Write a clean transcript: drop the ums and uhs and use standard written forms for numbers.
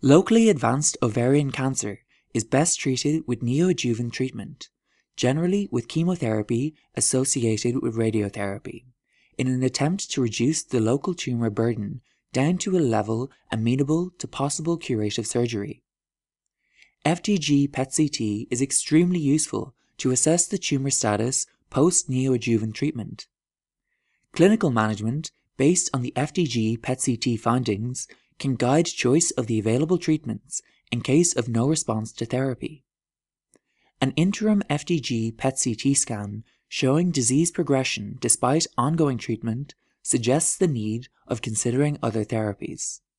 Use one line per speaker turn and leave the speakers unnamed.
Locally advanced ovarian cancer is best treated with neoadjuvant treatment, generally with chemotherapy associated with radiotherapy, in an attempt to reduce the local tumor burden down to a level amenable to possible curative surgery. FDG PET-CT is extremely useful to assess the tumor status post-neoadjuvant treatment. Clinical management based on the FDG PET-CT findings can guide choice of the available treatments in case of no response to therapy. An interim FDG PET-CT scan showing disease progression despite ongoing treatment suggests the need of considering other therapies.